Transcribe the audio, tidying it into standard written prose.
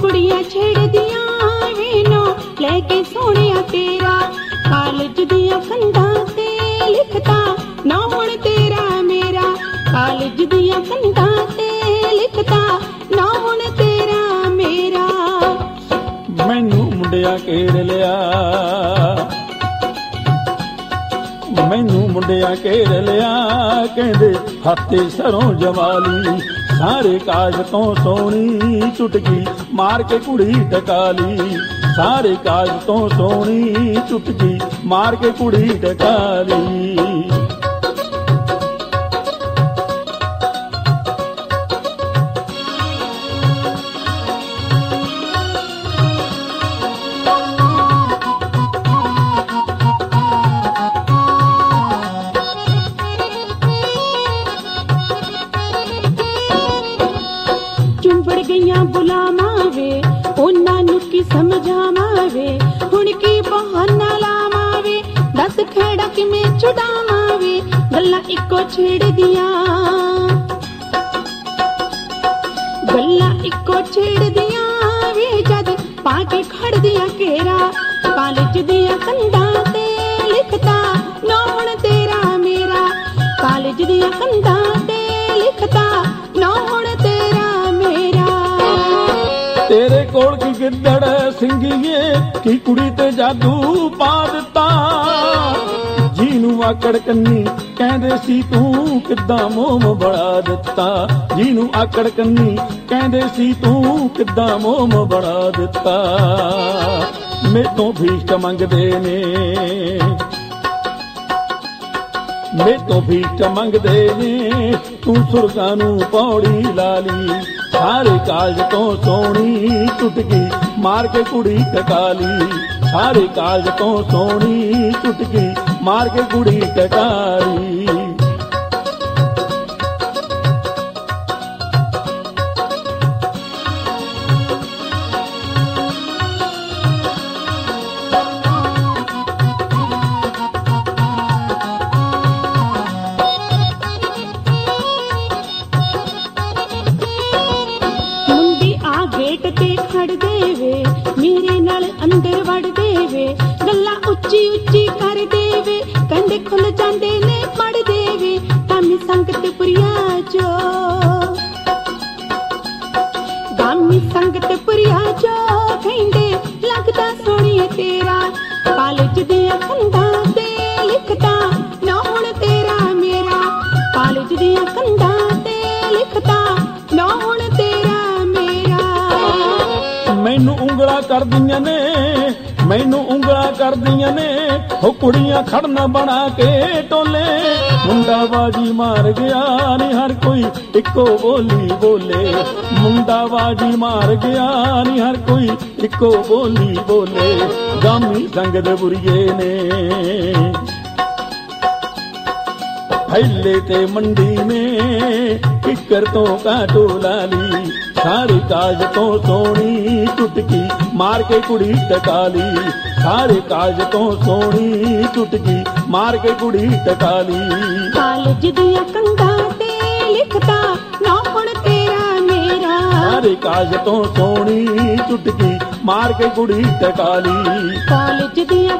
कुड़ियां छेड़दियां वेनो लेके सोनिया तेरा कालज दिया कंधा ते लिखता ना हुण तेरा मेरा कालज दिया कंधा ते लिखता ना हुण तेरा मेरा मैनू मुंडिया घेर लिया मैनू मुंडिया घेर लिया कहंदे हाथे सरों जवाली सारे काज तो सोनी चुटकी मार के कुड़ी टकाली सारे काज तो सोनी चुटकी मार के कुड़ी टकाली चुंबड़ गईयां बुलावावे उन्हां नूं की समझावावे हुण की बहाना लावावे दस खेड़ा किवें छुड़ावावे गल्लां इक्को छेड़दियां गल्लां इक्को छेड़दियां वे जद पाके खड़दियां घेरा कालज दियां कंधां ते लिखता ना हुण तेरा मेरा कालज दियां कंधां ते लिखता ना हुण तेरा तेरे कोल की गिद्दड़ सिंघीए की कुड़ी ते जादू पा दिता जीनू आकड़ कन्नी कहंदे सी तू किद्दां मोम बड़ा दिता जीनू आकड़ कन्नी कहंदे सी तू किद्दां मोम बड़ा दिता मेतों भीख मंगदे ने मेतों भीख मंगदे ने तू सुरगां नूं पौड़ी लाली सारे काज तो सोनी चुटकी मार के कुड़ी टकाली सारे काज तो सोनी चुटकी मार के कुड़ी टकाली गेट ते खड़ देवे मेरे नाल अंदर वड़ देवे गल्लां उच्ची उच्ची कर देवे कंधे खुल जांदे ने पड़ देवे गामी संगत पुरिया जो गामी संगत पुरिया जो कहंदे लगदा सोहणिए तेरा कालज दियां कंधां ते लिखता ना हुण तेरा मेरा कालज दियां कंधां ते लिखता ना हुण तेरा मैनू उंगला कर दियां ने मैनू उंगला कर दियां ने हो कुड़ियां खड़ना बना के टोले मुंडा बाजी मार गया नी हर कोई इक्को बोली बोले मुंडा बाजी मार गया नी हर कोई इक्को बोली बोले गामी संगत बुरिए ने फैले ते मंडी में किकर तो काटो लाली सारे काज तो सोनी चुटकी मार के कुड़ी टकाली सारे काज तो सोनी चुटकी मार के कुड़ी टकाली कालज दियां कंधां ते लिखता ना हुण तेरा मेरा सारे काज तो सोनी चुटकी मार के कुड़ी टकाली कालज दियां